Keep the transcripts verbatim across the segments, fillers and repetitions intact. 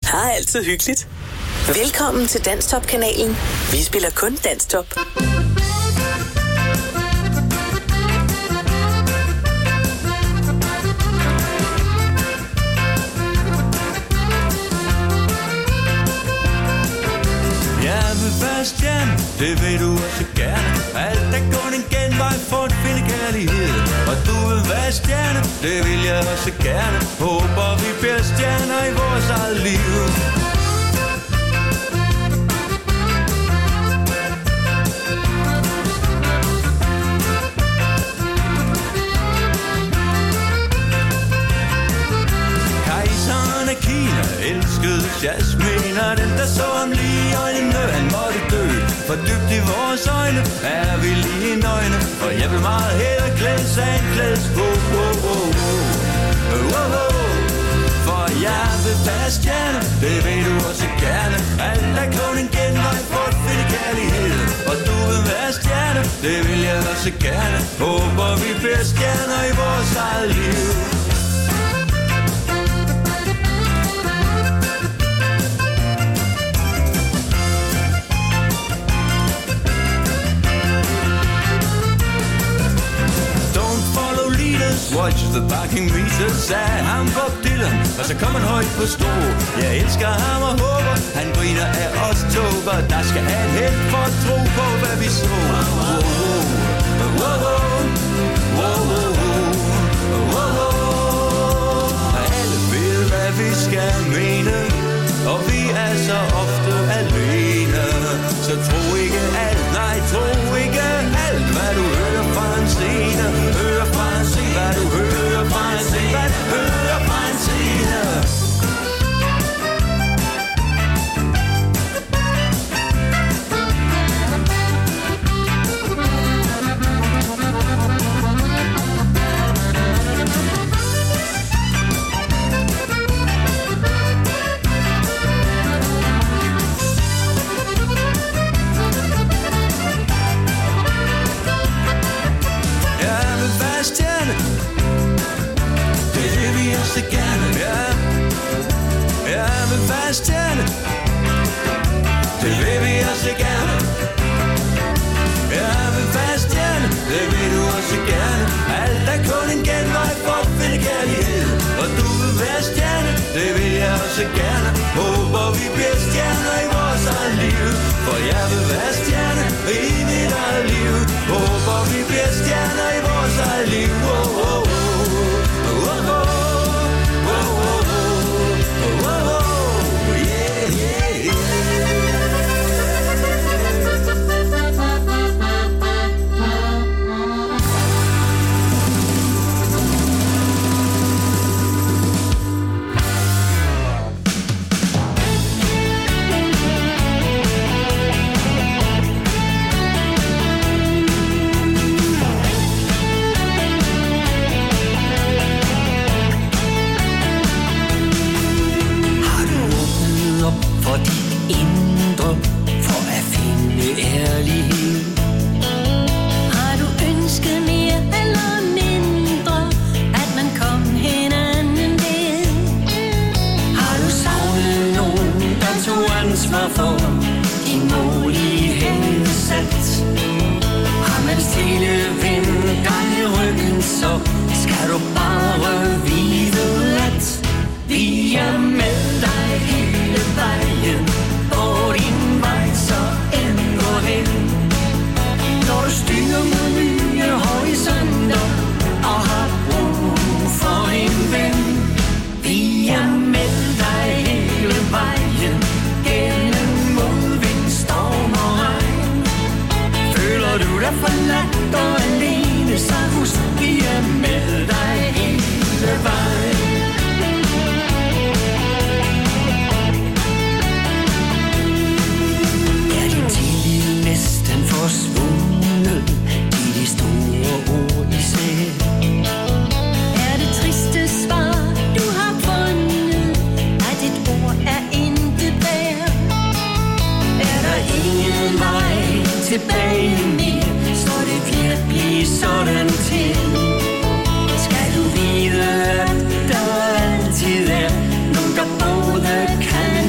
har altid hyggeligt. Velkommen til Danstop-kanalen. Vi spiller kun Danstop. Jeg vil være stjerne, det vil du også gerne. Alt er kun en genvej for at finde kærlighed. Og du vil være stjerne, det vil jeg også gerne. Håber vi bliver stjerner i vores eget liv. Kejseren af Kina elskede jasmin, og den der så ham lige i øjnene, han måtte dø. For dybt i vores øjne er vi lige nøgne, og jeg vil meget hellere klædes af en klædesbog. Oh, oh, oh. Oh, oh. For jeg vil være stjerne, det vil du også gerne. Alt er kun en genvej for at finde kærlighed. Og du vil være stjerne, det vil jeg også gerne. Håber vi bliver stjerner i vores eget liv. Watch the parking meter, sagde ham Bob Dylan, og så kom han højt på stå. Jeg elsker ham og håber, han griner af os toger. Der skal have en held for at tro på, hvad vi så. Wow, wow, wow, wow, wow. Alle ved, hvad vi skal mene, og vi er så ofte alene. Så tro ikke alt, nej, tro ikke alt, hvad du hører fra en scene. Hør fra en scene, hvad du hører fra en scene, hvad du hører fra en scene. Stjerne, det vil vi også gerne. Jeg vil være stjerne, det vil du også gerne. Alt er kun en genvej for at finde kærlighed. Og du vil være stjerne, det vil jeg også gerne. Håber vi bliver stjerner i vores eget liv. For jeg vil være stjerne i mit eget liv. Håber vi bliver stjerner i vores eget liv. Oh, oh, oh. Oh, oh, oh. Tilbage mere, så det virkelig sådan til. Skal du vide, at der altid er nogen, der både kan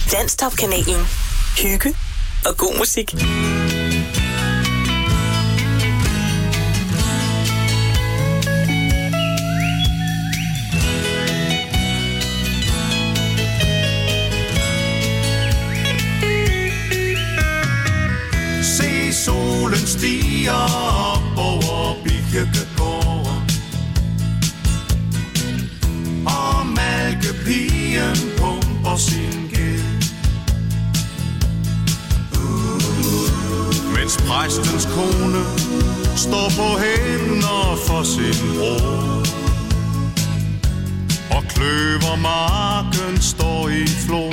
Danstop-kanalen. Hygge og god musik. Se solen stiger op over Birkegården, og malkepigen pumper sin gæld, uh, mens præstens kone står på hænder for sin bror, og kløvermarken står i flor.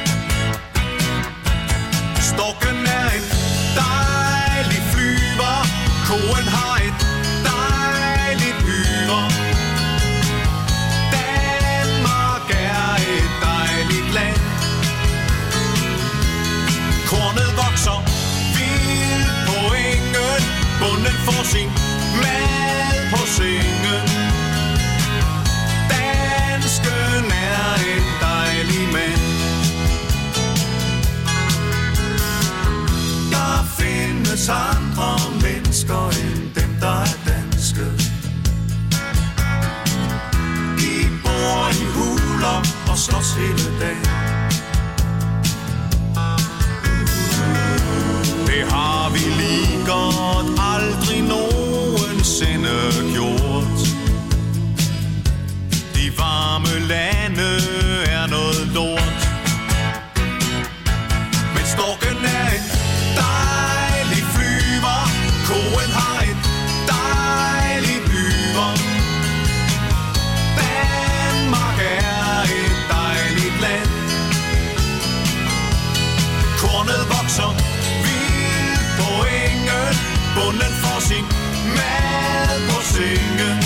Storken er en dejlig flyver, koen har et dejligt hyre. Danmark er et dejligt land. Kornet vokser vildt på engen, bonden får sin mad på sengen. Dansken er en dejlig mand. Der findes andre mennesker end dem, der er danske. De bor i huler og slås hele dagen. Det har vi lige godt aldrig nogensinde gjort. De varme lande er noget lort. Men storken er en dejlig flyver, koen har et dejligt hyre. Danmark er et dejligt land. Kornet vokser vildt på engen, bonden får sin mad på sengen.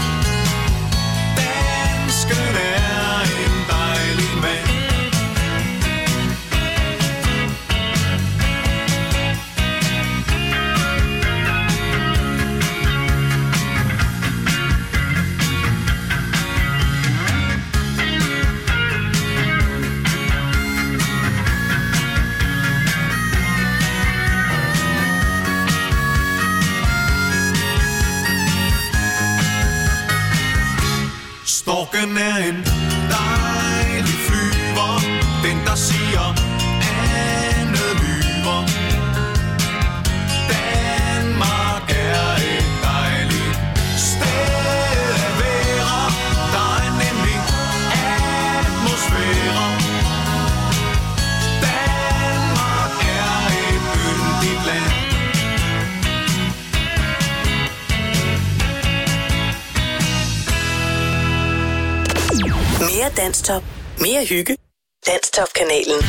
Dansken er en dejlig mand. Storken er en dejlig flyver, den der siger andet lyver. Danmark er et dejligt sted at være, der er nemlig atmosfære. Danmark er et yndigt land. Mere Danstop. Mere hygge. Danstop-kanalen.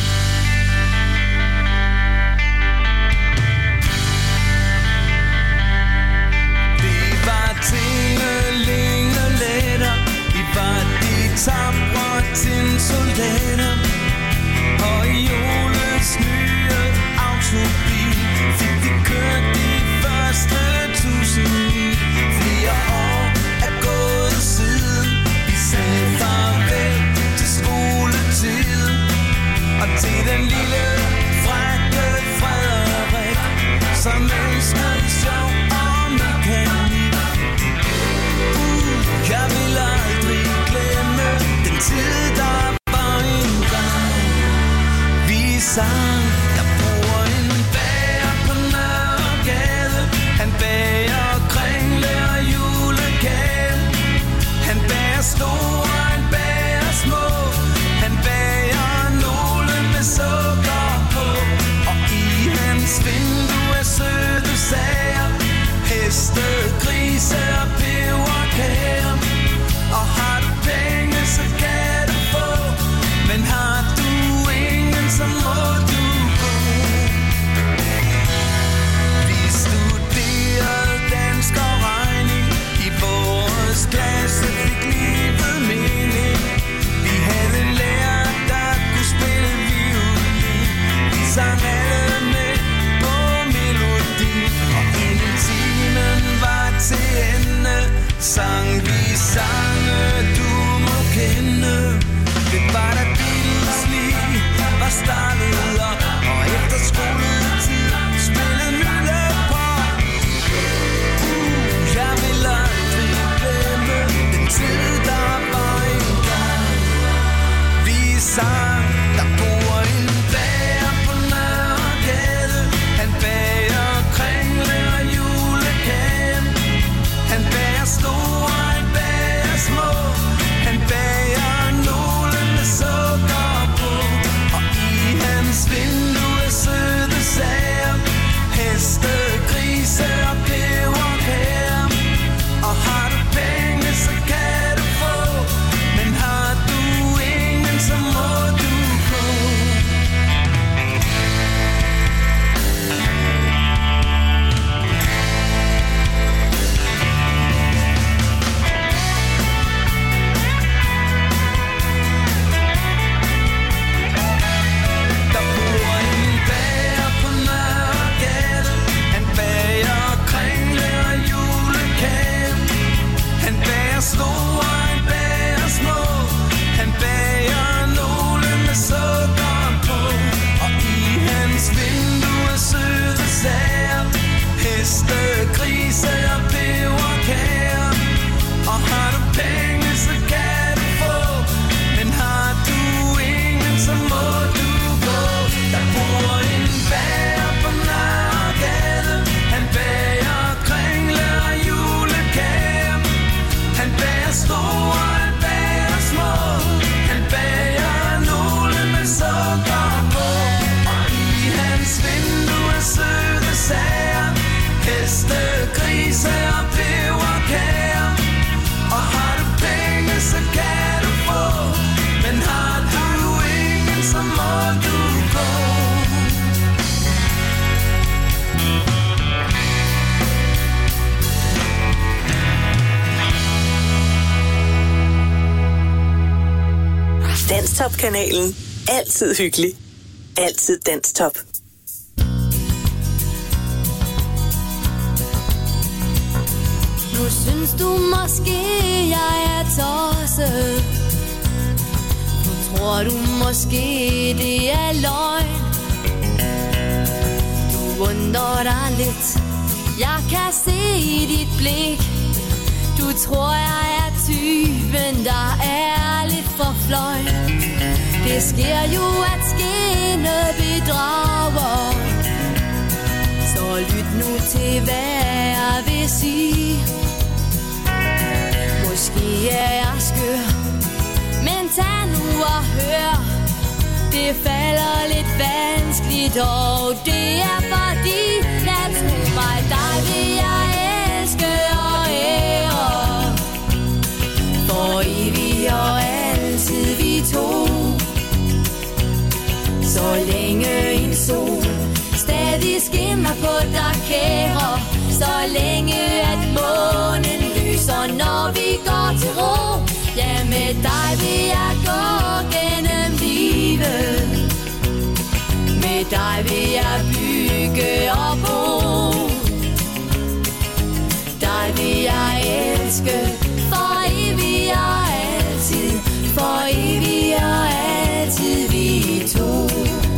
Vi var tingelingelætter, vi var de tapre tinsoldater, og i julens nye autobil fik vi kørt de første tusind mil. Flere år er gået siden vi sagde farvel til skoletid, og til den lille frække Frederik, som elskede sjov og mekanik. Uh, jeg vil aldrig glemme den tid, der var engang. Vi sang, der bor en bager på Nørregade. Han bager kringle og julekage. Han bager store, han bager små. Han bager nogle med sukker på. Og i hans vindue er søde sager. må du gå. Danstop-kanalen. Altid hyggelig. Altid Danstop. Nu synes du måske, jeg er tosset. Nu tror du måske, det er løgn. Du undrer dig lidt. Jeg kan se i dit blik. Du tror, jeg er typen, der er lidt for fløj. Det sker jo, at skæne bedrager. Så lyt nu til, hvad jeg vil sige. Måske er jeg skør, men tag nu og hør. Det falder lidt vanskeligt, og det er fordi, lad tro mig, dig vil jeg elske og ære. For evigt og altid vi to. Så længe en sol stadig skinner på dig, kære. Så længe at månen lyser, når vi går til ro. Ja, med dig vil jeg gå gennem livet. Med dig vil jeg bygge og bo. Dig vil jeg elske for evigt og altid. For evigt og altid vi to.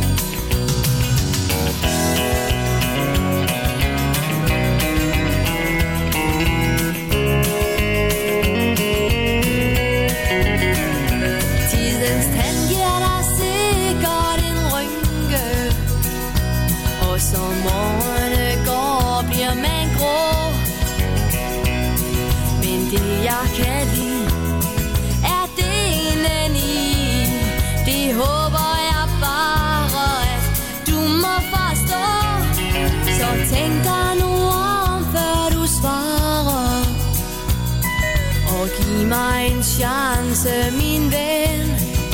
Jeg kan lide, er delen i. Det håber jeg bare, at du må forstå. Så tænk dig nu om, før du svarer. Og giv mig en chance, min ven.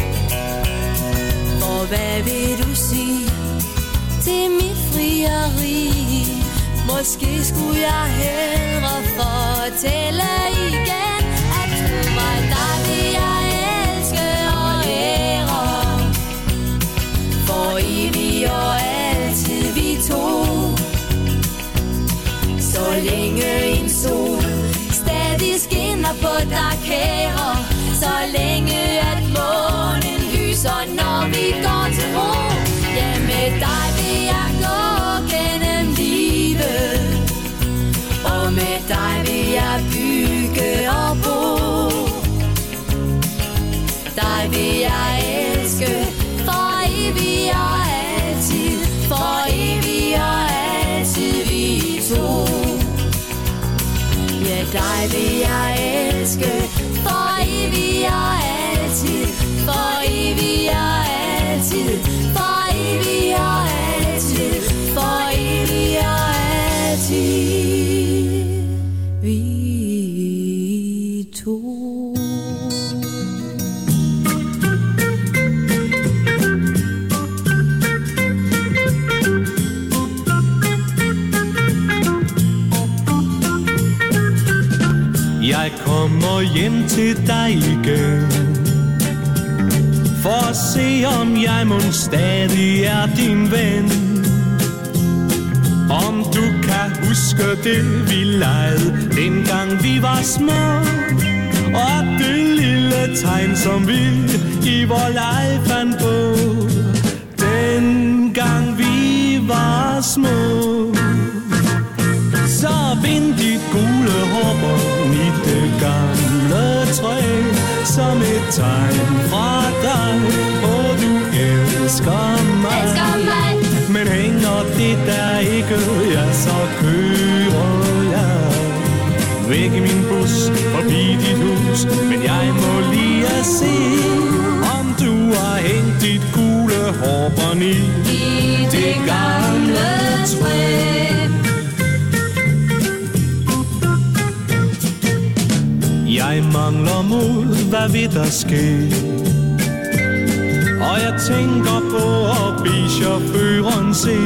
For hvad vil du sige til mit frieri? Måske skulle jeg hellere fortælle igen, at tro mig, dig vil jeg elske og ære. For evigt og altid vi to. Så længe en sol stadig skinner på dig, kære. Så længe at månen lyser, når vi går til ro. Ja, med dig vil jeg gå gennem livet. Og med dig vil jeg bygge og bo. Dig vil jeg elske for evigt og altid. For evigt og altid vi to. Ja, dig vil jeg elske for evigt og altid. For evigt og altid. For evigt og altid. For evigt og altid. Jeg kommer hjem til dig igen, for at se om jeg mon stadig er din ven. Om du kan huske det vi legede, dengang vi var små. Og det lille tegn som vi i vor leg fandt på, dengang vi var små. Så bind dit gule hår i det gamle træ, som et tegn fra dig, og du elsker mig. elsker mig. Men hænger det der ikke, ja, så kører jeg væk i min bus, forbi dit hus. Men jeg må lige at se, om du har hængt dit gule hårbånd i, i det gamle træ. Jeg mangler mod, hvad vil der ske? og jeg tænker på at bede chaufføren se.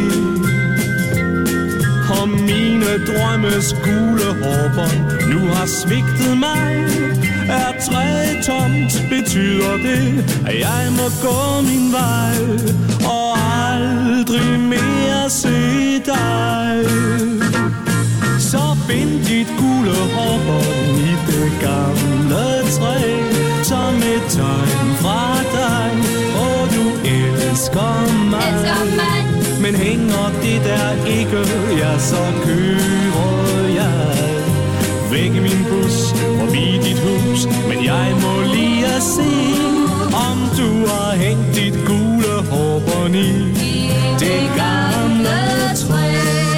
Og mine drømmes gule hårbånd nu har svigtet mig. Er træet tomt, betyder det, at jeg må gå min vej og aldrig mere se dig. Så bind dit gule hårbånd i det gamle træ, som et tegn fra dig, og du elsker mig. Elsker mig. Men hænger det der ikke, ja, så kører jeg væk i min bus, forbi dit hus. Men jeg må lige at se, om du har hængt dit gule hårbånd i det gamle træ.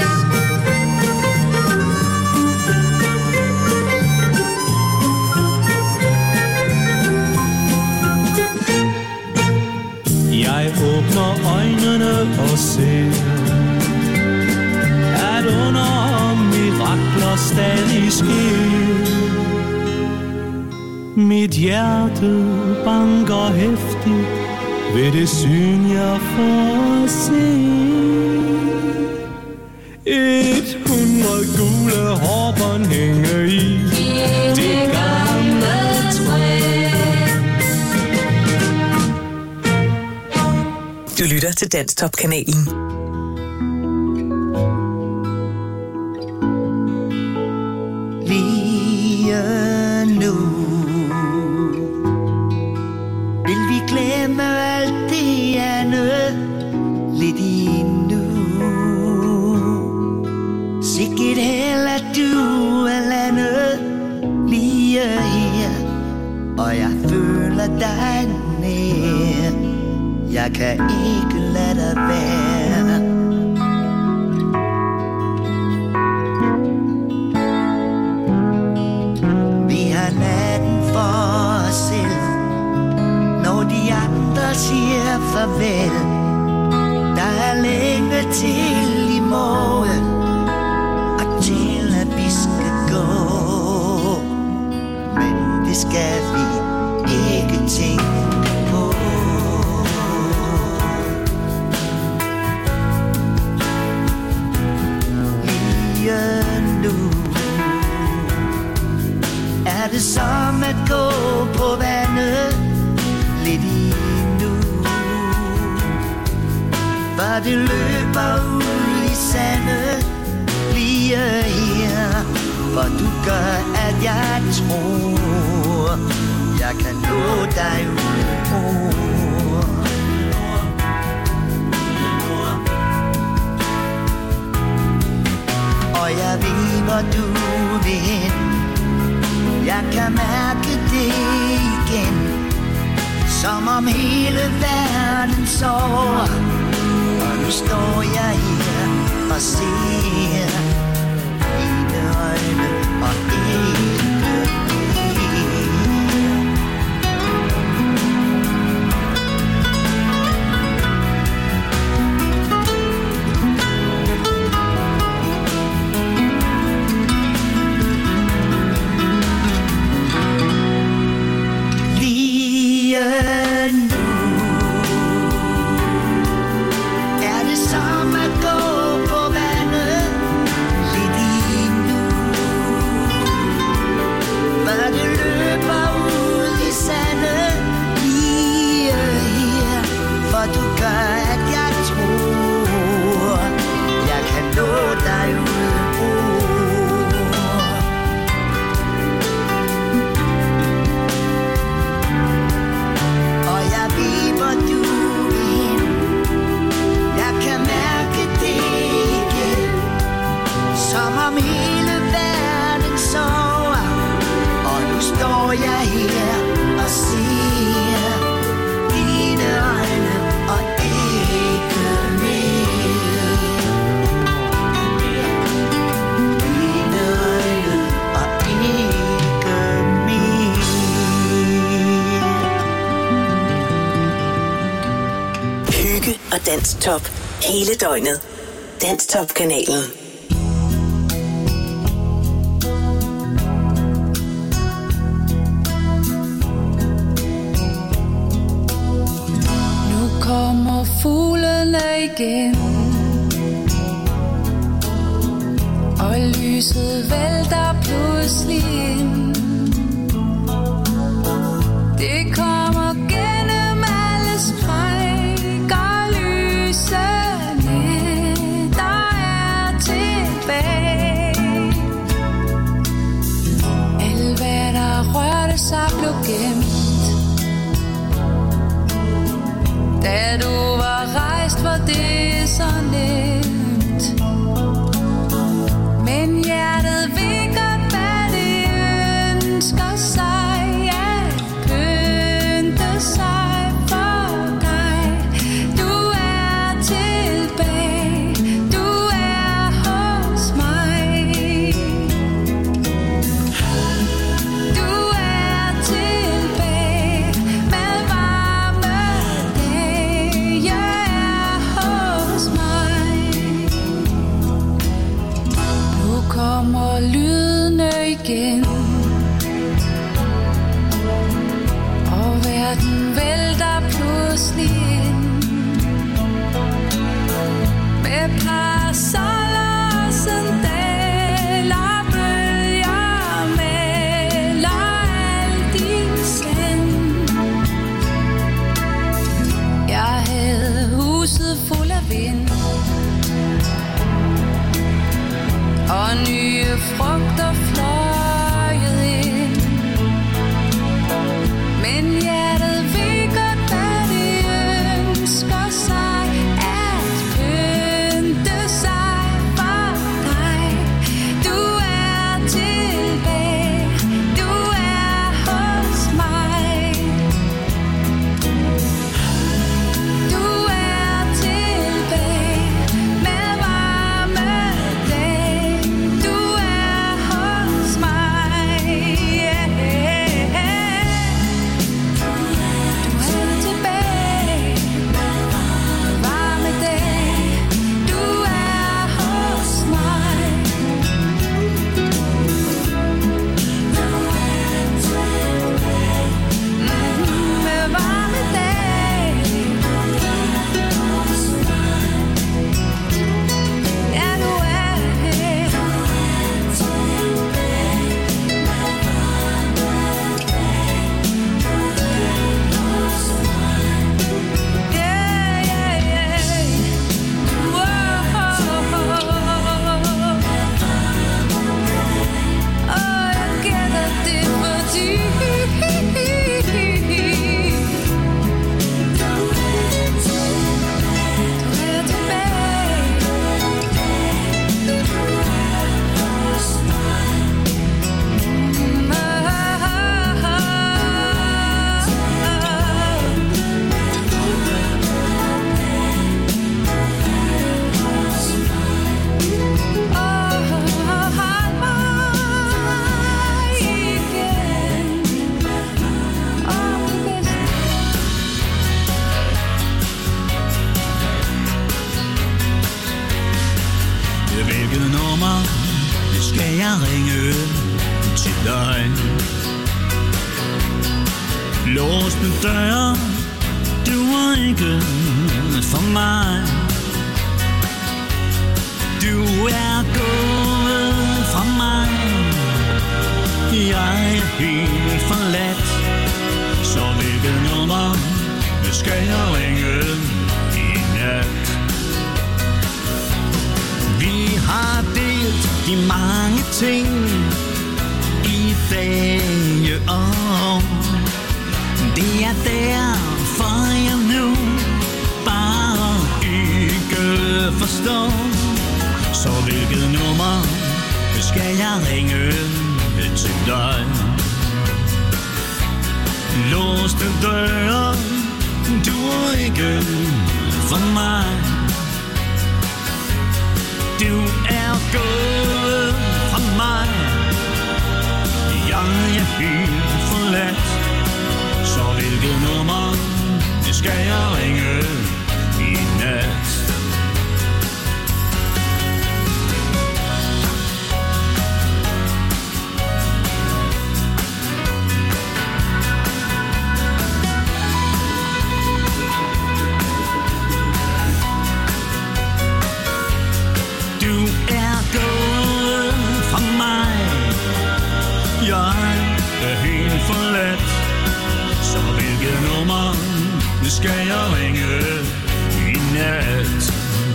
Jeg åbner øjnene og ser, at under mirakler stadig sker. Mit hjerte banker heftigt ved det syn, jeg får se. Et hundrede gule hårbånd hænger i det gamle træ. Du lytter til Danstop-kanalen. Lige nu vil vi glemme alt det andet lidt endnu. Sikkert heller du er landet lige her, og jeg føler dig nær. Jeg kan ikke lade dig være. Vi har natten for os selv, når de andre siger farvel. Der er længe til i morgen, og til at vi skal gå. Men det skal vi ikke tænke på. Nu er det som at gå på vandet lidt endnu, for det løber ud i sandet lige her, for du gør at jeg tror jeg kan nå dig uden ord. Og jeg ved, hvor du vil hen. Jeg kan mærke det igen, som om hele verden sover. Og nu står jeg her og ser dine øjne og ikke mere. Danstop hele døgnet. Danstop-kanalen. Nu fuglene igen, og lyset vælter pludselig ind. Det kommer gennem alle sprækker, lysene, der er tilbage. Alt hvad der rørte sig blev gemt, da du var rejst, var det så nemt. Men hjertet ved godt, hvad det ønsker sig, at pynte sig for dig. Du er tilbage, du er hos mig. Du er tilbage med varme dage, jeg er hos mig. Nu kommer lydene igen, og verden vælter pludselig ind. Med parasoller og sandaler, bølger maler al din sand. Jeg havde huset fuld af vind, og nye frugter fløjet ind. Men hjertet ved godt, hvad det ønsker sig, at pynte sig for dig. Du er tilbage, du er hos mig. Du er tilbage med varme dage, du er hos mig. Yeah. Du er tilbage med varme dage, du er hos mig. Mm, med varme dage, ja, du er her. Yeah, yeah, yeah. Whoa. Oh, jeg gætter det fordi du er tilbage. Hvilket nummer skal jeg ringe til dig? Låste døre, du er ikke for mig. Du er gået fra mig, jeg er helt forladt. Så hvilket nummer skal jeg ringe i nat? Vi har delt de mange ting i dage og år. Det er derfor jeg nu bare ikke forstår. Så hvilket nummer skal jeg ringe til dig? Låste døre, du er ikke for mig. Du er gået fra mig, jeg er helt forladt. Så hvilket nummer skal jeg ringe i nat? forladt. Så hvilket nummer skal jeg ringe i nat?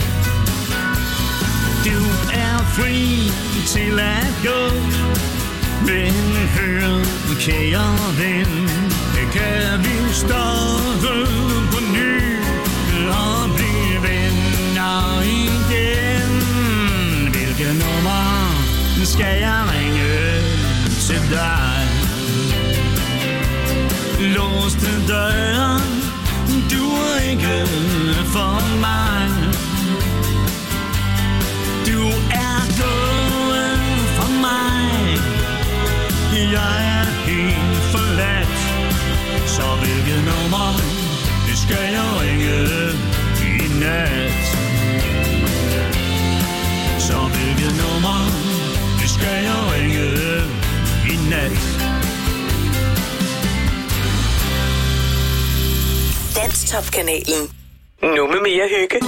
Du er fri til at gå, men hør, kære ven, kan vi starte på ny og blive venner igen? Hvilket nummer skal jeg ringe til dig? Låste døren, du er ikke for mig. Du er gået for mig. Jeg er helt forladt. Så hvilket nummer skal jeg ringe i nat? Så hvilket nummer skal jeg ringe i nat? Danstop-kanalen. Nu med mere hygge.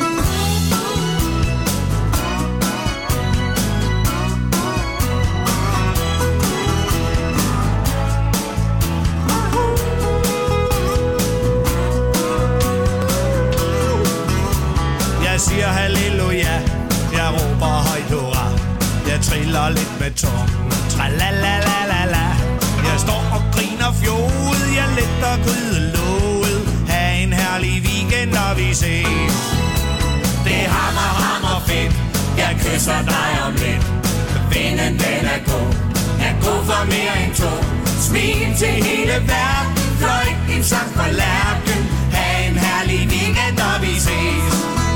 Jeg siger halleluja, jeg råber højt hurra. Jeg triller lidt med tungen, tralalalala. Jeg står og griner fjoget, jeg letter grydelåget. Ha' en herlig weekend, og vi ses. Det er hammer, hammer fedt, jeg kysser dig om lidt. Vinden den er god, er god for mere end to. Smil til hele verden, fløjt en sang fra lærken. Ha' en herlig weekend, og vi ses.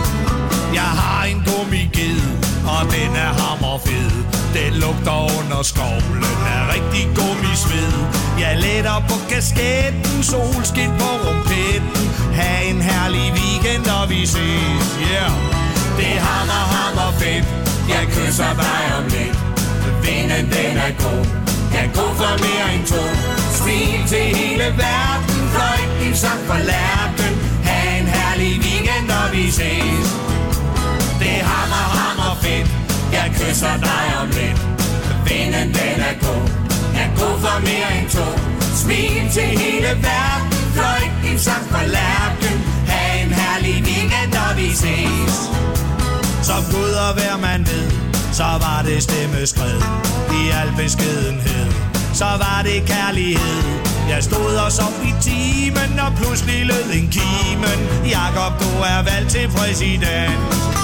Jeg har en gummiged, og den er hammerfed. Den lugter under skovlen af rigtig gummisved. Jeg letter på kasketten, solskin på rumpetten. Ha' en herlig weekend, og vi ses, yeah. Det er hammer, hammer fedt, jeg kysser dig om lidt. Vinden den er god, jeg er god for mere end to. Smil til hele verden, fløjt en sang for lærken. Ha' en herlig weekend, og vi ses. Det er hammer, hammer fedt, jeg kysser dig om lidt. Vinden den er god, jeg er god for mere end to. Smil til hele verden, fløjt en sang for lærken. Ha' en herlig weekend, og vi ses. Som Gud og hver man ved, så var det stemmeskred i al beskedenhed. Så var det kærlighed. Jeg stod os op i timen, og pludselig lød en kimen. Jakob, du er valgt til præsident.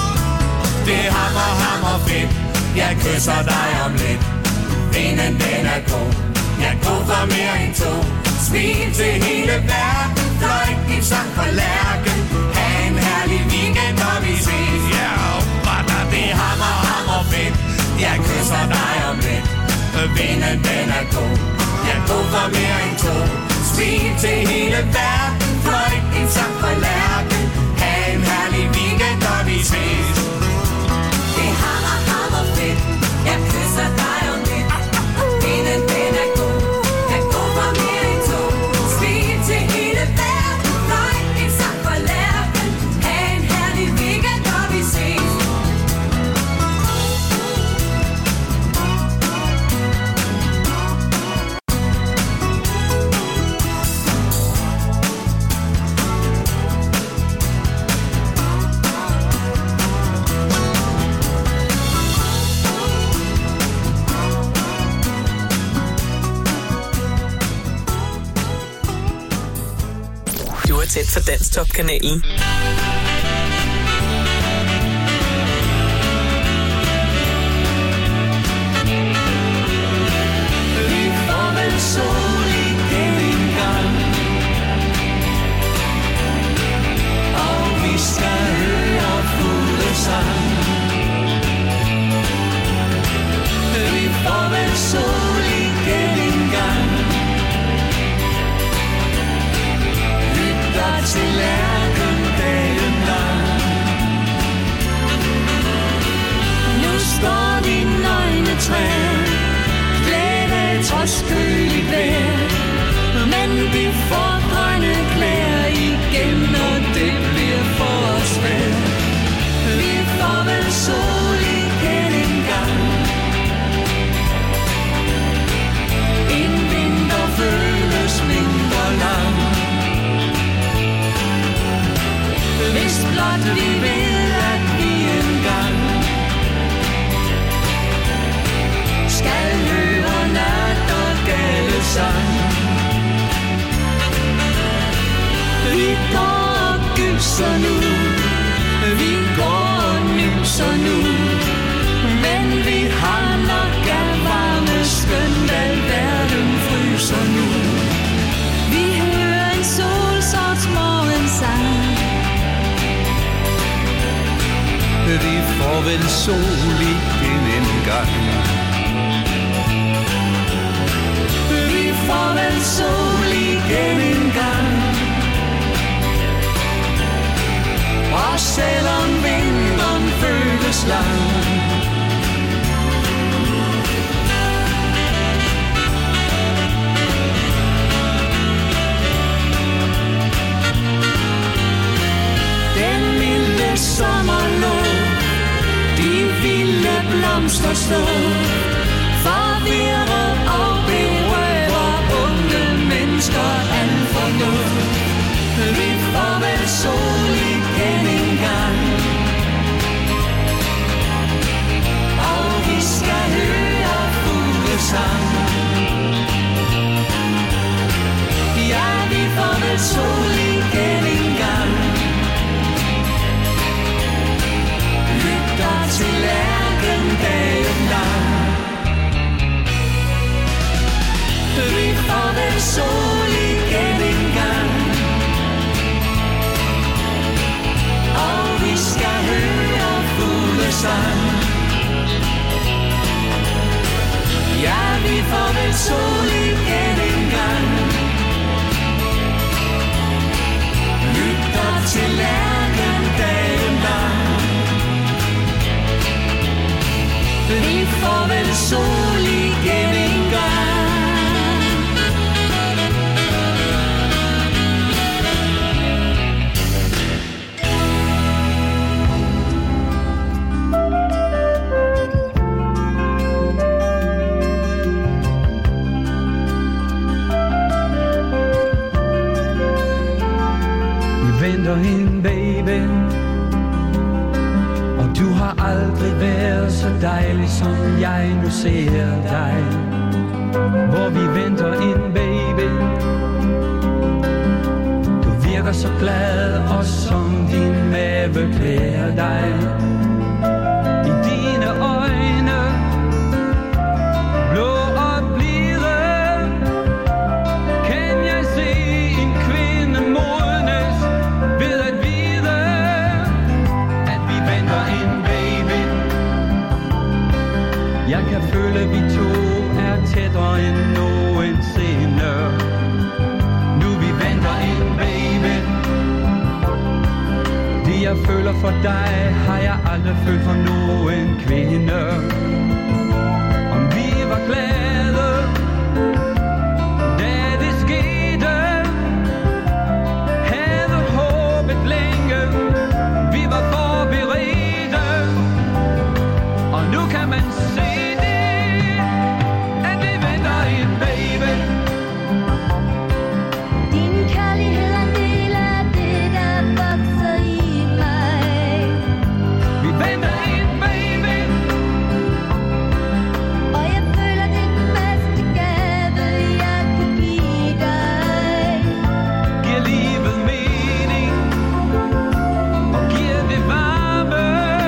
Det er hammer, hammer fedt, jeg kysser dig om lidt. Vinden den er god, jeg er god for mere end to. Smil til hele verden, fløjt en sang for lærken. Ha' en herlig weekend, og vi ses. Ja, yeah, det er hammer, hammer fedt, jeg kysser dig om lidt. Vinden den er god, jeg er god for mere end to. Smil til hele verden, fløjt en sang for lærken. Ha' en herlig weekend, og vi ses. Det er hammer, hammer fedt, jeg kysser dig om lidt. Vinden den er god, jeg er god for mere end to. Smil til hele verden, fløjt en sang for lærken. Ha' en herlig weekend, og vi ses. Tæt for Danstop-kanalen. Vi får vel sol igen en gang, og vi skal høre fuglesang. Vi får vel sol igen en gang, til lærken dagen godt vi ved, at vi engang skal høre nat og gale sang. Vi går og gyser nu, vi går og nyser nu, men vi har nok af varme skønt, al verden fryser nu. Vi hører en solsorts morgensang. Vi får vel sol igen en gang. Vi får vel sol igen en gang. Og selvom vinteren føles lang, den milde sommerluft, de vilde blomster stå, forvirrer og berøver unge mennesker al fornuft. Vi får vel sol igen en gang, og vi skal høre fuglesang. Ja, vi får vel sol igen en gang. Lytter til lærken dagen lang. Vi får vel sol igen en gang, og vi skal høre fuglesang. Ja, vi får vel sol igen en gang. Lytter til lærken dagen lang. Vi får vel sol igen en gang. Venter en baby, og du har aldrig været så dejlig, som jeg nu ser dig. Hvor vi venter en baby, du virker så glad, og som din mave klæder dig. I dine øjne, blå og blide, kan jeg se en kvinde modnes ved at vide, at vi venter en baby. Jeg kan føle, at vi to er tættere end nogensinde. Nu vi venter en baby. Det jeg føler for dig, har jeg aldrig følt for nogen kvinde. Om vi var glade, da det skete, havde håbet længe, vi var forberedte, og nu kan man se det, at vi venter en baby. Din kærlighed er en del af det, der vokser i mig. Vi venter en baby, Og jeg føler, det er den bedste gave, jeg kunne give dig. giver livet mening, og giver det varme.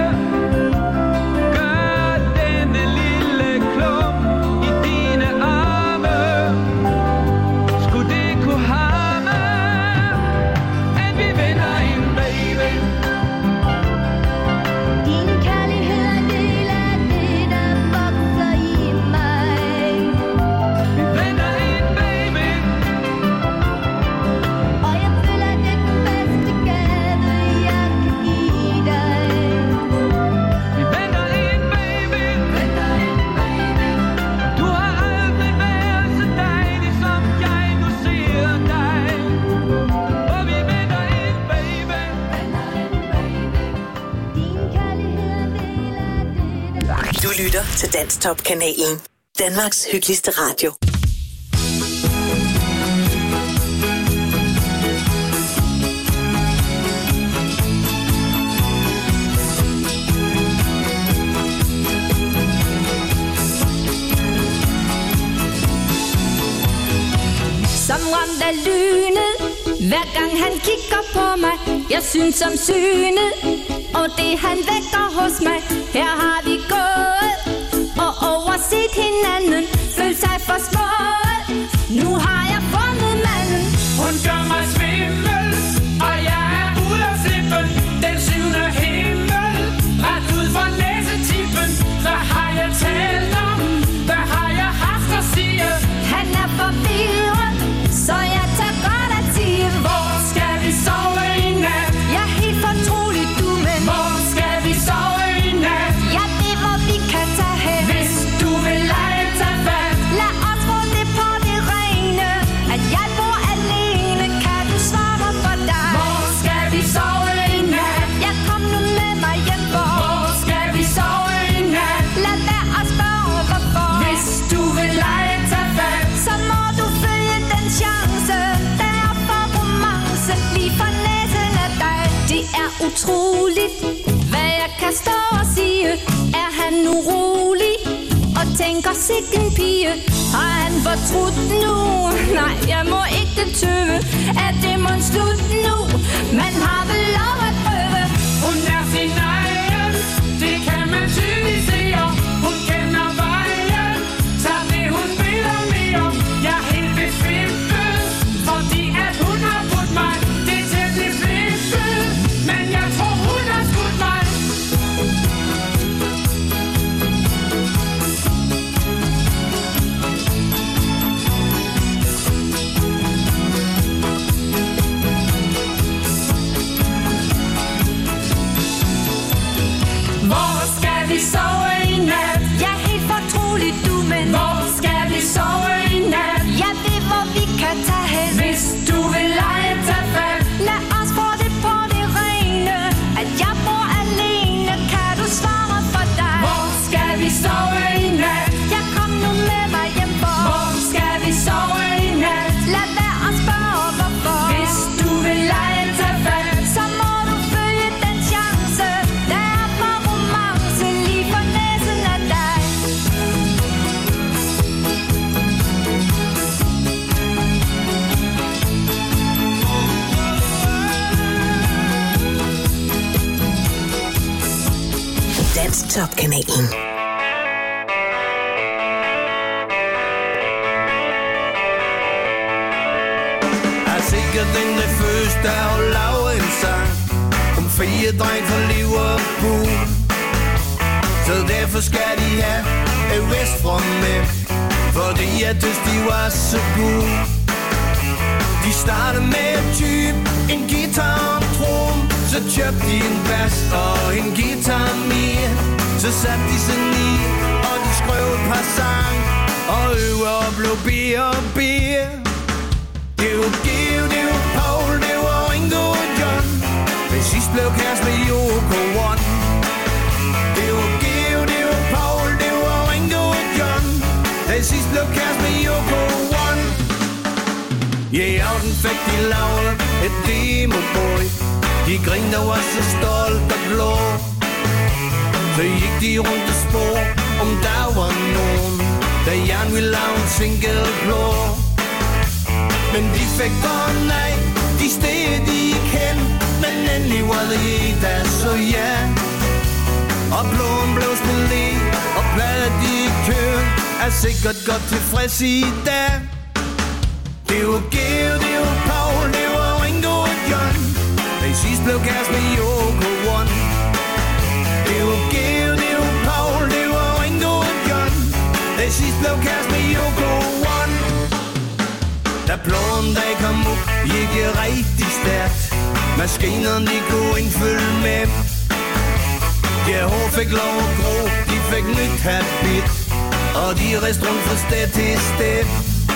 Gør denne lille klump i dine arme. Skulle det kunne harme, at vi venter en baby. Din kærlighed er en del af det, der vokser i mig. Vi venter en baby, Og jeg føler, det er den bedste gave, jeg kan give dig. vi venter en baby, venter en baby. Du har aldrig været så dejlig, som jeg nu ser dig. Og vi venter en baby, venter en baby. Din kærlighed er en del af det, der... Du lytter til Danstop-kanalen. Danmarks hyggeligste radio. Hver gang han kigger på mig, jeg synes som synet. Og det han vækker hos mig, her har vi gået og overset hinanden, følt sig for små. Nu har jeg fundet manden. Hun gør mig svimmel, og jeg er ude af flippen. Den syvende himmel, ret ud fra næsetippen. Hvad har jeg talt om? Hvad har jeg haft at sige? Han er forvirret, så jeg tager godt at sige. Hvor skal vi sove i nat? Jeg er helt fortrolig, du, men Hvor skal vi sove i nat? ja, det hvor vi kan tage hen. Hvis du vil lege, tag fat. Lad os få det på det rene, at jeg bor alene. Kan du svare mig for dig? Hvor skal vi sove i nat? Jeg kom nu med mig hjem, hvor Hvor skal vi sove i nat? lad være at spørge hvorfor. Hvis du vil lege, tag fat. Så må du følge den chance, der er for romance lige for næsen af dig. Det er utroligt, hvad jeg kan stå og sige. Er han urolig og tænker sikken pige? Har han fortrudt nu? Nej, jeg må ikke tøve. Er det mon slut nu? Man har vel lov at prøve. Hun er sin egen, det kan man tydeligt se. Og hun kender vejen, så det hun vil og mere. Jeg er helt befippet, fordi at hun har budt mig. Det er temmelig flippet, men jeg tror hun har skudt mig. Hvor skal vi sove i nat? Jeg er helt fortrolig, du, men Hvor skal vi sove i nat? jeg ved, hvor vi kan tage hen. Hvis du vil lege, tag fat. Lad os få det på det rene, at jeg bor alene. Kan du svare for dig? Hvor skal vi sove i nat? Jeg kom nu med mig hjem, hvor Hvor skal vi sove i nat? lad være at spørge hvorfor. Hvis du vil lege, tag fat. Så må du følge den chance, der er for romance lige for næsen af dig. Dansk Topkanalen. Er sikkert den der første og lave en sang om fire dreng fra Liverpool. Så derfor skal de have et Westfrom med, fordi jeg synes de var så gode. De startede med at type en guitar og en trum, så købte de en bass og en guitar mere. Så satte de sig ned, og de skrev et par sang, og øver og blev bedre og bedre. Det var Geo, det var Paul, det var Ringo og John. Men sidst blev kæreste med Yoko One. Det var Geo, det var Paul, det var Ringo og John. Men sidst blev kæreste med Yoko One. Ja, i aften fik de lavet et demo-boy. De grinede og var så stolt og blå. Så gik de rundt og spor, om der var nogen, der gerne ville lave en single blå. Men de fik godt nej, de steder de kendt. Men endelig var det en, der så ja. Og blåen blev spillet, og plader de kørt, er sikkert godt tilfreds i dag. Det var Geo, det var Paul, det var Ringo og John. Den sidst blev kæreste med Yoko One. Det var Geo, det var Paul, det var Ringo og John. Den sidst blev kæreste med Yoko One. Da blåen der kom op, gik jeg rigtig stærkt. Maskinerne de kunne ikke følge med. Ja, hår fik lov at gro, de fik nyt habit. Og de rest rundt fra sted til sted.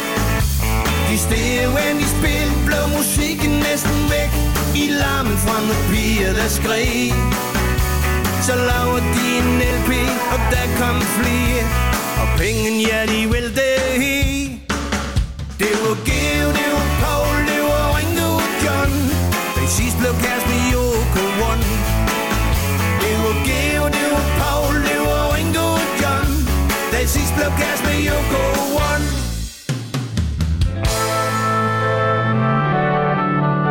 De steder, when de spil, blev musikken næsten væk. I larmen fra nogle piger, der skreg. Så lavede de en L P, og der kom flere. Og penge, ja, de væltede helt. Det var Geo, det var Paul, det var Ringo og John. Den sidst blev kæreste med Yoko One. Det var Geo, det var Paul, det var Ringo og John. Den sidst blev kæreste med Yoko One.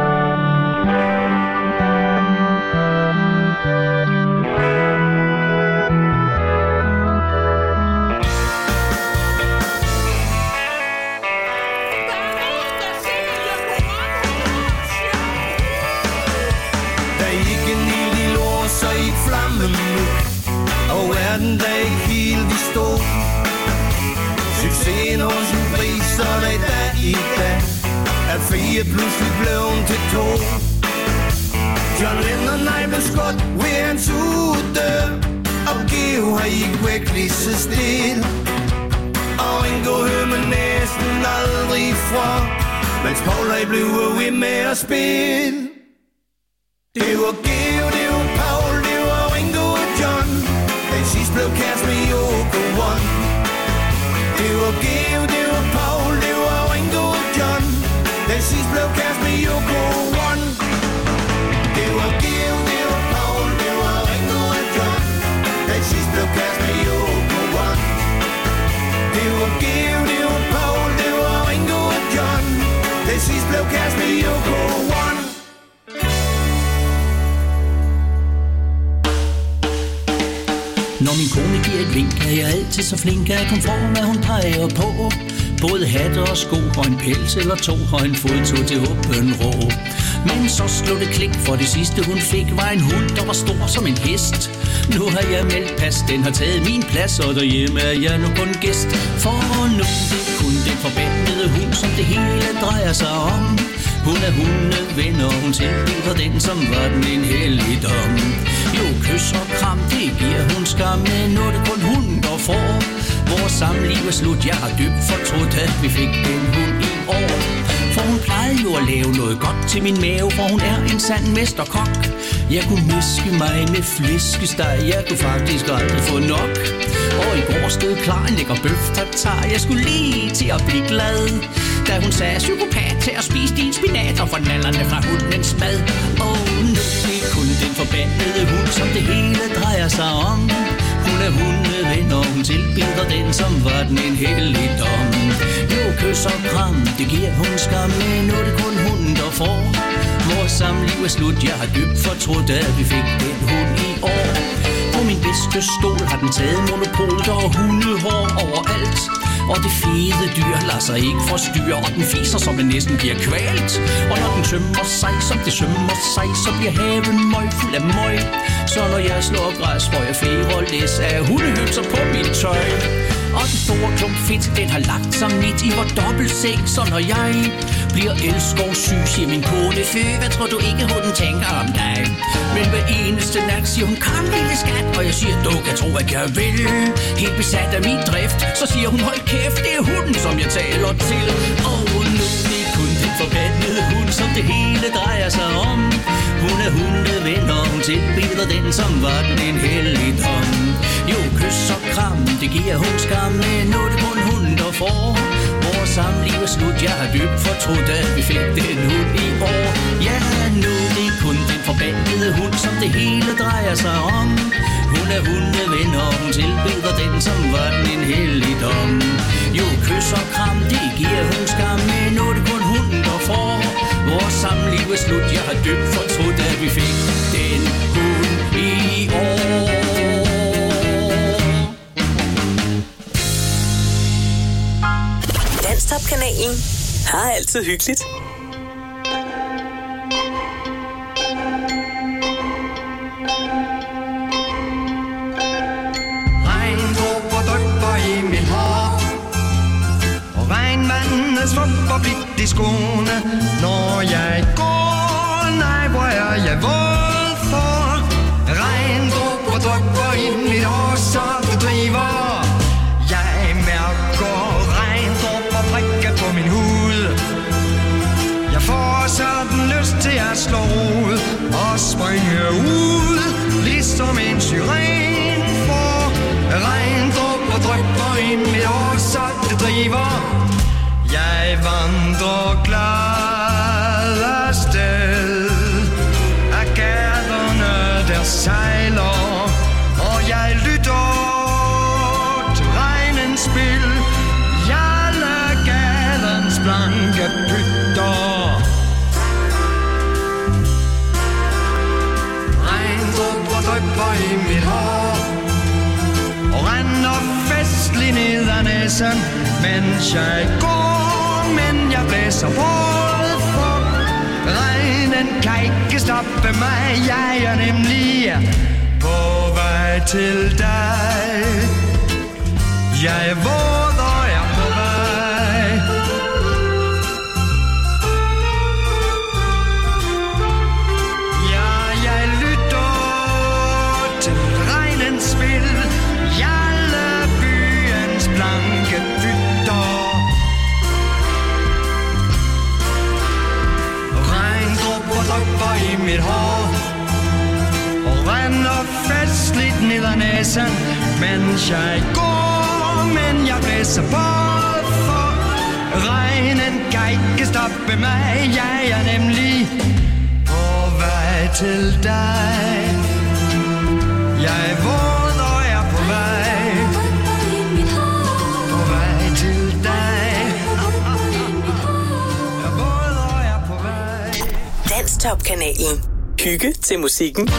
natten, der ikke helt vi stod. Succesen hos en priserne i dag i dag, at fire pludselig blev til to. John Lennon, nej, blev skudt ved hans ude, og Geo har ikke væk lige så stille. Og Ringo hører man næsten aldrig fra, mens Paul har blev ved med at spille. Det var Geo, det var Paul, det var Ringo og John. Den sidst blev kæreste med Yoko One. Det var Geo, det var Paul, det var Ringo og John. Den sidst blev kæreste med Yoko One. Det var Geo, det var Paul, det var Ringo og John. Den sidst blev kæreste med Yoko One. Det var Geo, det var Paul, det var Ringo og John. Den sidst blev kæreste med Yoko One. Når min kone giver et vink, er jeg altid så flink, at hun får, hvad hun peger på. Både hatte og sko og en pels eller to, og en fodtog til åben rå. Men så slog det klik, for det sidste hun fik var en hund, der var stor som en hest. Nu har jeg meldt pas, den har taget min plads, og derhjemme er jeg nu kun gæst. For nu det kun den forbandede hund, som det hele drejer sig om. Hun er hundeven, og hun tilbyder den, som var den en helligdom. Jo, kys og kram, det giver hun skam, men nu er det kun hun, der får. Vores samliv er slut, jeg har dybt fortrudt, at vi fik den hund i år. For hun plejede jo at lave noget godt til min mave, for hun er en sand mesterkok. Jeg kunne miske mig med flæskesteg, jeg kunne faktisk aldrig få nok. Og i går stod klar en lækker bøf tartar, jeg skulle lige til at blive glad. Da hun sagde psykopat til at spise din spinat og fornallerne fra hundens mad. Og nu er kun den forbandede hund, som det hele drejer sig om. Hun er hundeven, og hun tilbyder den, som var den en helligdom. Jo, kys og kram, det giver hun skam, men nu er det kun hunden, der får. Vores samliv er slut, jeg har dybt fortrudt, at vi fik den hund i år. På min bedste stol har den taget monopol, der er hundehår overalt. Og det fede dyr lader sig ikke forstyrre, og den fiser, som den næsten bliver kvalt. Og når den tømmer sig, som det sømmer sig, så bliver haven møg fuld af møg. Så når jeg slår græs, får jeg flere læs af hundehønser på mit tøj. Og den store klump fedt, den har lagt sig midt i vor dobbeltseng. Så når jeg bliver elskovssyg, siger min kone, fø, hvad tror du ikke, hunden tænker om dig? Men hver eneste nat siger hun, kom lille skat, og jeg siger, du kan tro, at jeg vil. Helt besat af min drift, så siger hun, hold kæft, det er hunden, som jeg taler til. Og nu det er kun den forbandede hund, som det hele drejer sig om. Hun er hundeven, og hun tilbyder den, som var den en helligdom. Jo, kys og kram, det giver hun skam, men nu er det kun hunden, der får. Vores samliv er slut, jeg har dybt fortrudt, at vi fik den hund i år. Ja, nu er det kun den forbandede hund, som det hele drejer sig om. Hun er hundeven, og hun tilbyder den, som var den en helligdom. Jo, kys og kram, det giver hun skam, men nu er det kun hunden, der får. Vores samliv er slut, jeg har dybt fortrudt, at vi fik den hund i år. Danstop-kanalen har altid hyggeligt. Regndråber drypper i mit hår, og regnvandet svupper blidt i skoene. Når jeg går, nej, hvor er jeg våd for. Regndråber drypper i mit hår, så det driver. Jeg mærker regndråber prikker på min hud. Jeg får sådan lyst til at slå rod og springe ud, ligesom en syren får. Regndråber drypper i mit hår, så det driver. Jeg vandrer glad afsted af gaderne, der sejler, og jeg lytter til regnens spil. Jeg lader gadens blanke pytter. Regndråber drypper i mit hår og render festlig ned ad næsen, mens jeg går, men jeg blæser båd for. Regnen kan ikke stoppe mig, jeg er nemlig på vej til dig. Jeg er våd og er på vej. Ja, jeg lytter til regnens spil. Jalle byens blanke bytter. Regndråber drypper i mit hår og render festligt ned ad næsen, mens jeg går, men jeg blæser på, for regnen kan ikke stoppe mig. Jeg er nemlig på vej til dig. Jeg er våd og er på vej, på vej til dig. Jeg er våd og er på vej. Danstop-kanalen. Hygge til musikken.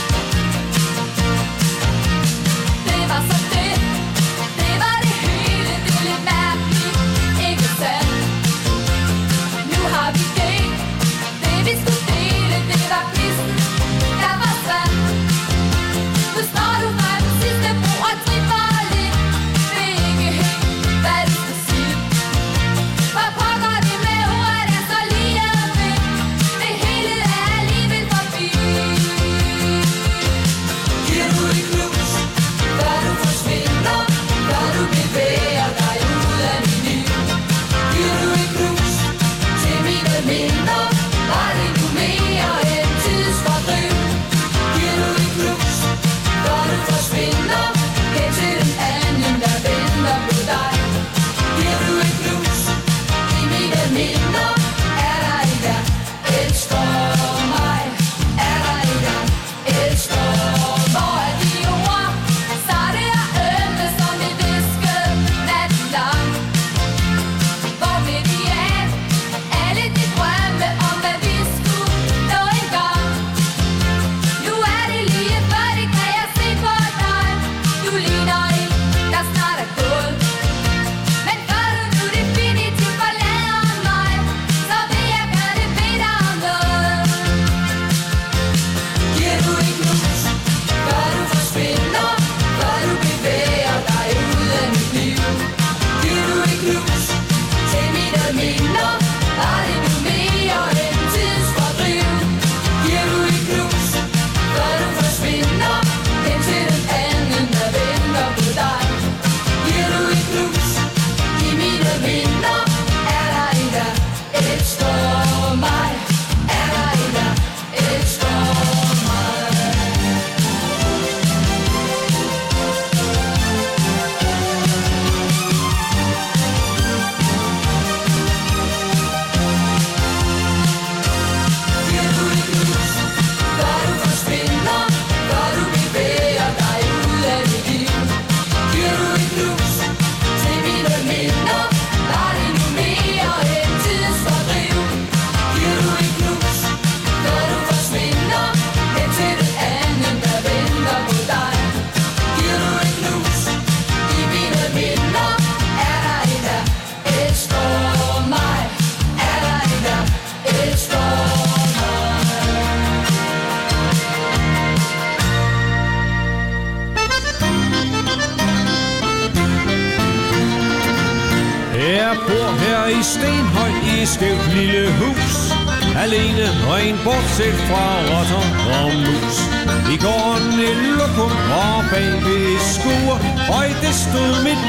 I stenhøj i skævt lille hus, alene og en bortset fra rotter og mus. I gården et lokum og bagved et skur, og i det stod mit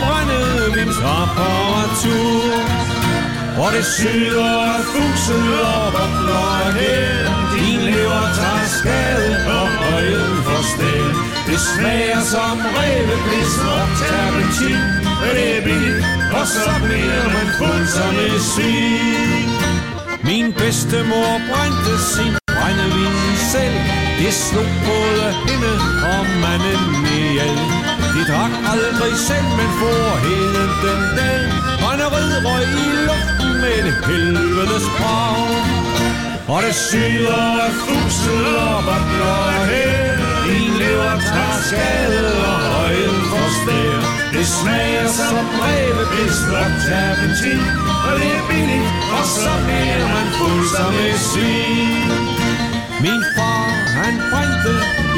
brændevindsapparatur. Og det syder og fuser og bobler her, din lever tager skade og øjen for sted. Det smager som ræveblis og terpentin, men det er billigt, og så bliver man fuld som et svin. Min bedstemor brændte sin brændevin selv, det slog både hende og manden ihjel. De drak aldrig selv, men for hele den dag, og en rød røg i luften med det helvedes brag. Og det syder af fusel og bobler her, din lever tager skade og øjen forstær. Det smager som ræveblis og terpentin, og det er billigt, og så bliver man fuld som et svin. Min far, han brændte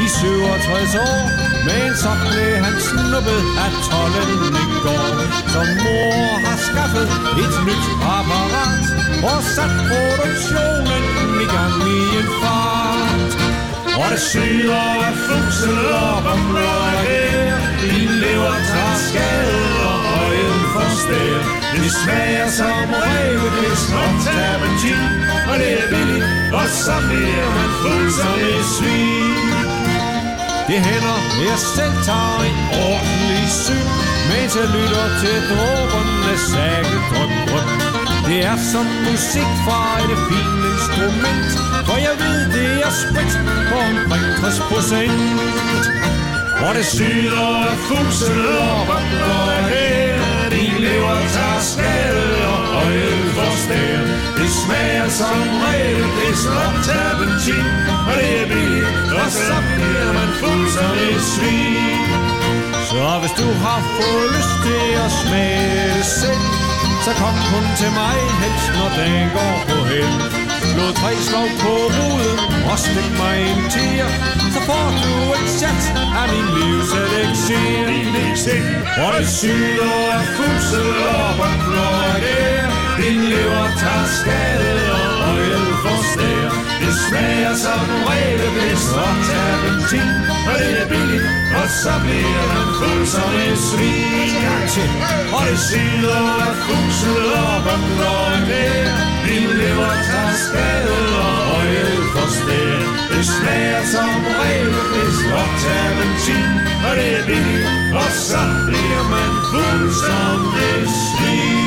i syvogtres år. Men så blev han snuppet af tolden i går. Så mor har skaffet et nyt apparat og sat produktionen i gang i en fart. Og det syder af fussel op om bløje her. Din lever tager skade og øjen forstær. Det smager som revet, det er småt terpentin. Og det er billigt, og så bliver man fuld som et svin. Det hænder, jeg selv tager en ordentlig syg, mens jeg lytter til dråberne sakke drøm drøm. Det er som musik fra et fint instrument, for jeg ved, det er sprit på omkring tres procent. Og det syder af fussel op og bløje her. Din lever tager skade og øjet forstær. Det smager som revet, det er småt terpentin. Og det er billigt, og så bliver man fuld som et svin. Så hvis du har fået lyst til at smage det selv, så kom kun til mig, helst når dagen går på held. Slå tre slag på ruden og stik mig en tier, så får du et chat af min livselixir. Og det syder af fussel op og bløje der. Din lever tager skade og øjet forstær. Det smager som revet, det er småt terpentin. Og det er billigt, og så bliver man fuld som et svin. Og det syder af fussel op og bløje der. Din lever tager skade og øjet forstær. Det smager som revet, det er småt terpentin. Og det er billigt, og så bliver man fuld som et svin.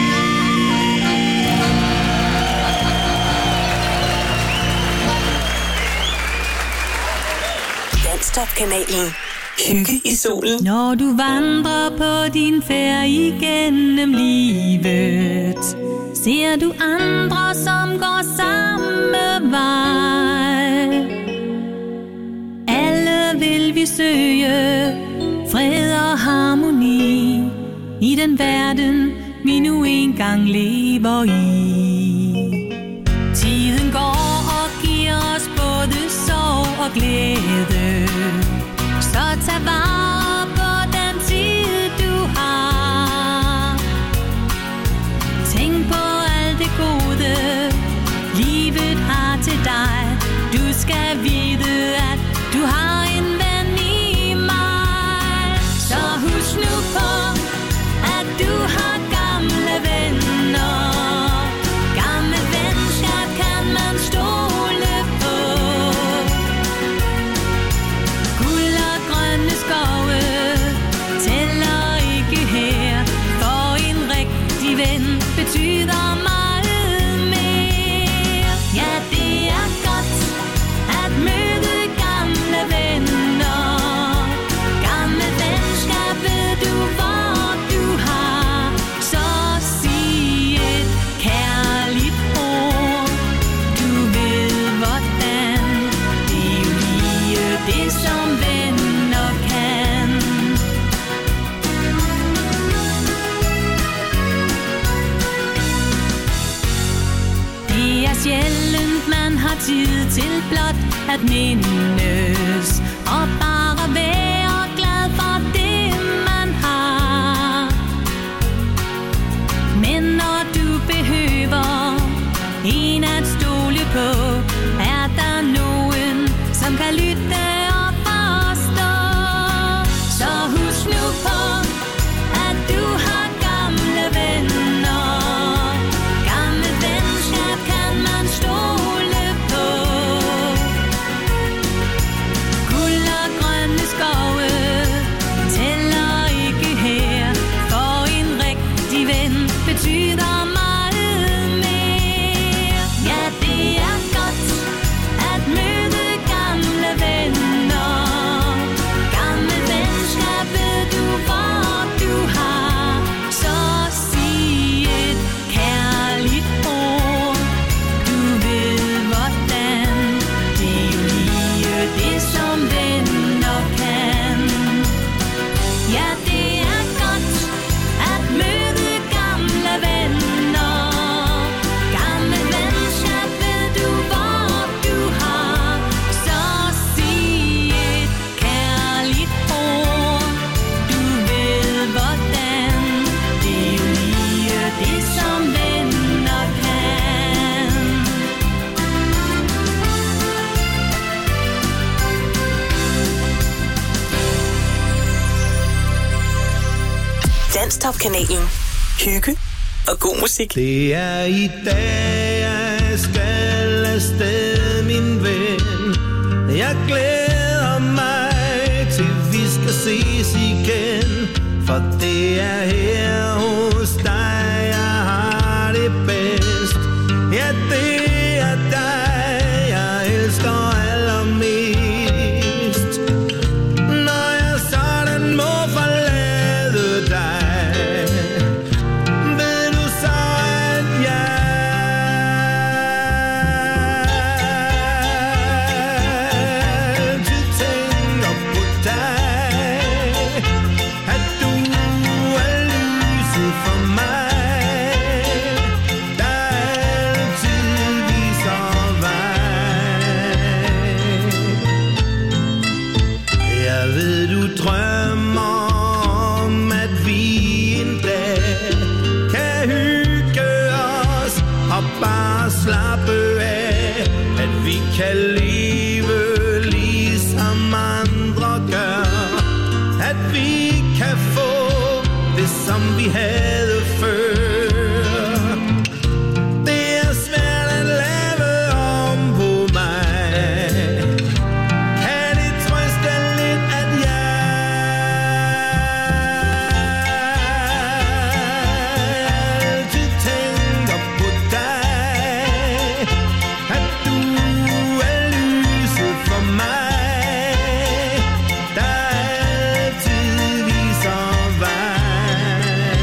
Danstop-kanalen. Hygge i solen. Når du vandrer på din færd igennem livet, ser du andre, som går samme vej. Alle vil vi søge fred og harmoni i den verden, vi nu engang lever i. Tiden går og giver os både sorg og glæde, så tag vare på den tid, du har. Tænk på alt det gode, livet har til dig. Du skal vide, at du har en ven i mig. Så husk nu på, at du har gamle venner. Gamle venskab kan man stole på. Guld og grønne skove tæller ikke her, for en rigtig ven betyder meget mere. Ja, det er godt at møde gamle venner. Gamle venskab ved du, hvor du har. Så sig et kærligt ord, du ved hvordan. Det er jo lige det, som venner kan. Det er sjældent, man har tid til blot at mindes og bare være glad for det, man har. Men når du behøver en at stole på, er der nogen, som kan lytte og forstå. Så husk nu på, at du har gamle venner. Gamle venskab kan man stole på. Guld og grønne Danstop-kanalen. Hygge og god musik. Det er i dag, jeg skal afsted, min ven. Jeg glæder mig til, vi skal ses igen. For det er her hos dig, jeg har det bedst. Ja, det er dig, jeg elsker allermest. Når jeg sådan må forlade dig, ved du så, at jeg altid tænker på dig. At du er lyset for mig, der altid viser vej. Jeg ved, du drømmer om, at vi en dag kan hygge os og bare slappe af. At vi kan leve ligesom andre gør. At vi kan få det, som vi havde før. Det er svært at lave om på mig. Kan det trøste lidt, at jeg altid tænker på dig. At du er lyset for mig, der altid viser vej.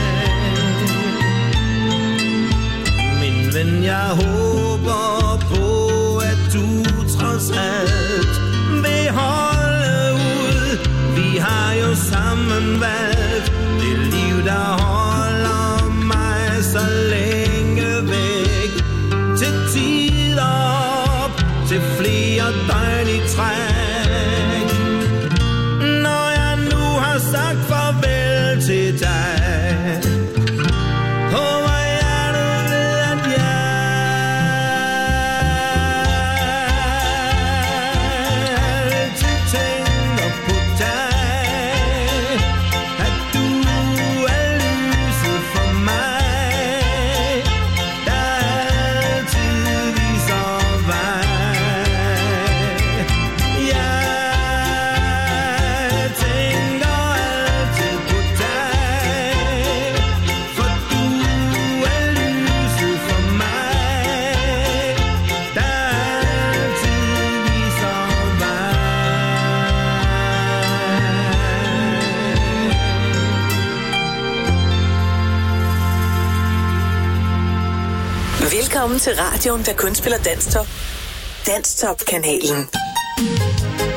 Min ven, jeg håber på, at du trods alt vil holde ud. Vi har jo sammen valgt det liv, der holder mig så længe væk. Til tider op, til flere døgn i træk. Når jeg nu har sagt farvel til dig, håber jeg, du ved, at jeg altid tænker på dig. At du er lyset for mig, der altid viser vej. Jeg tænker altid på dig, for du er lyset for mig, der altid viser vej. Velkommen til radioen, der kun spiller Danstop. Danstop-kanalen.